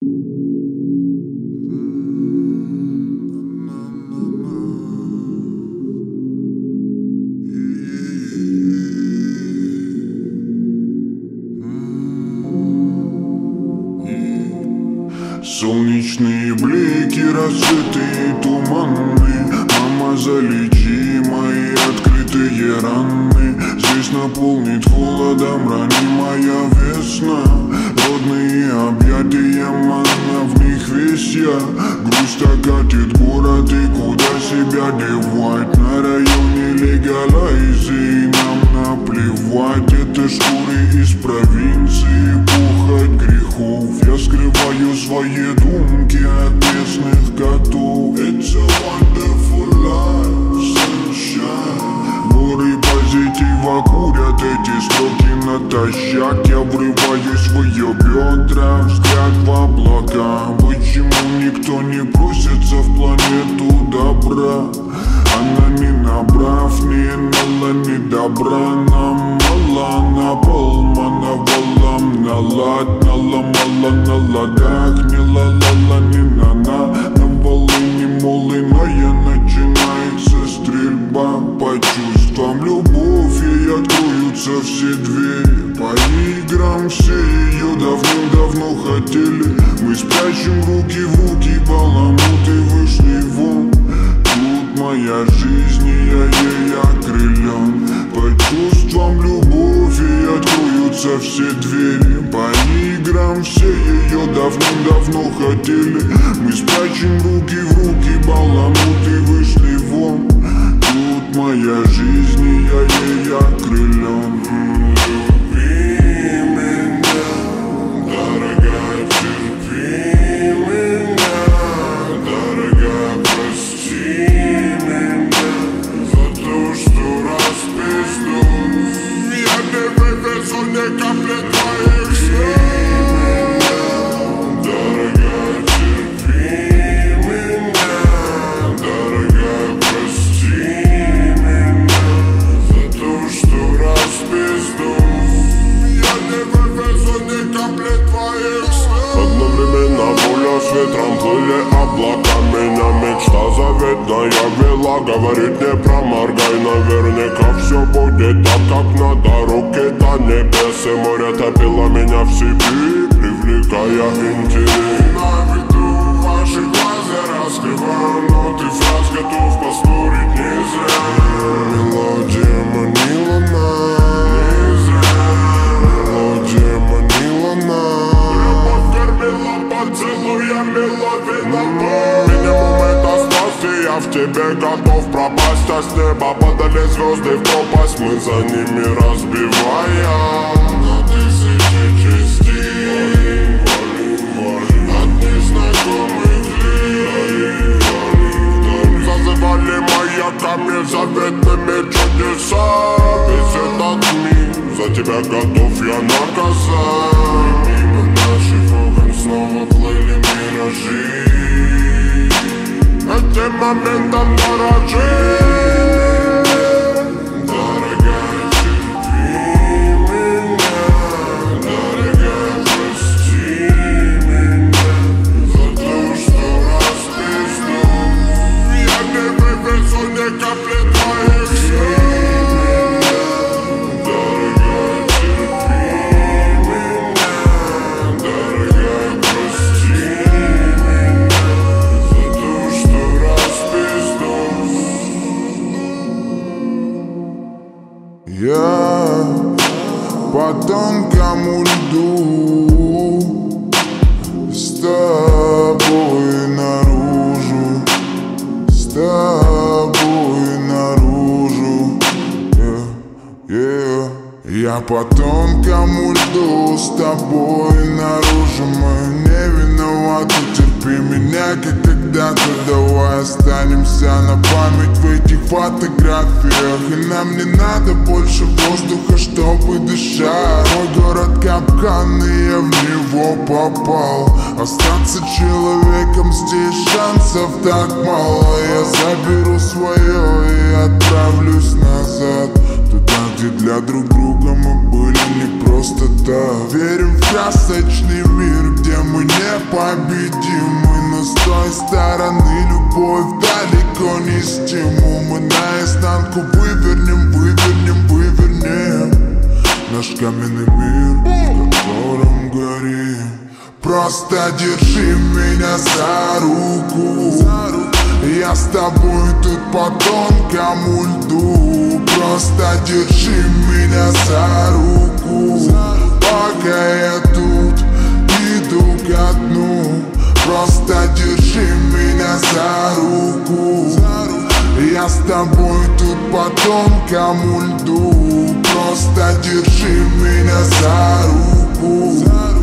Солнечные блики, рассветы туманны. Мама, залечи мои открытые раны. Здесь наполнит холодом ранимая весна. Родные объятия, манна, в них весь я. Грусть окатит город, и куда себя девать? На районе легалайзы нам наплевать. Это шкуры из провинции, похоть грехов. Я скрываю свои думки от местных котов. It's a wonderful life, sunshine. Горы позитива курят эти строки натощак. Я врываюсь в ее бедра, взгляд в облака. Почему никто не просится в планету добра? Она не набрав, не нала, не добра. Нам мало, на полмана валам, на лад, наломала на ладах. Не ла-ла-ла, не на-на, на волыне молыная начинается стрельба. По чувствам любовь, ей откроются все двери. По играм все ее давным-давно хотели. Мы спрячем руки в руки, баламуты вышли вон. Тут моя жизнь, и я ей окрылен. По чувствам любовь, ей откроются все двери. По играм все ее давным-давно хотели. Мы спрячем руки в руки, баламуты вышли вон. Тут моя жизнь, и я ей окрылен. Ветром плыли облака, меня мечта заветная вела. Говорит, не проморгай, наверняка все будет так, как надо. Руки до небес, и море топило меня в себе, привлекая интерес. На виду ваши глаза раскрываю ноты фраз, готов поспорить не зря. Мелодия манила нас, не зря. Мелодия манила нас. Любовь кормила поцелуями, ловила боль. Минимум это страсти, я в тебе готов пропасть. А с неба падали звезды в пропасть, мы за ними разбивая на тысячи частей. От незнакомых лиц зазывали маяками заветными чудесами. Весь этот мир за тебя готов я наказать. Мимо наших окон снова плыли миражи. Этим моментом дорожи. Дорогая, терпи меня. Дорогая, прости меня за то, что распизду. Я не вывезу ни капли твоих слез. Дорогая, терпи меня. Дорогая, прости меня за то, что распизду. Я по тонкому льду с тобой наружу, с тобой наружу. Я по тонкому льду с тобой наружу. Мы не виноваты, терпи меня, как когда-то. Давай останемся на память в этих фотографиях. И нам не надо больше воздуха, чтобы дышать. Мой город капкан, и я в него попал. Остаться человеком здесь шансов так мало. Я заберу свое и отправлюсь назад, туда, где для друг друга мы были не просто так. Верим в красочный мир, где мы не победим. любовь далеко не стимул. Мы наизнанку вывернем наш каменный мир, в котором горим. Просто держи меня за руку, я с тобой тут по тонкому льду. Просто держи меня за руку, пока я тут иду ко дну. Просто держи меня за руку, я с тобой тут по тонкому льду. Просто держи меня за руку.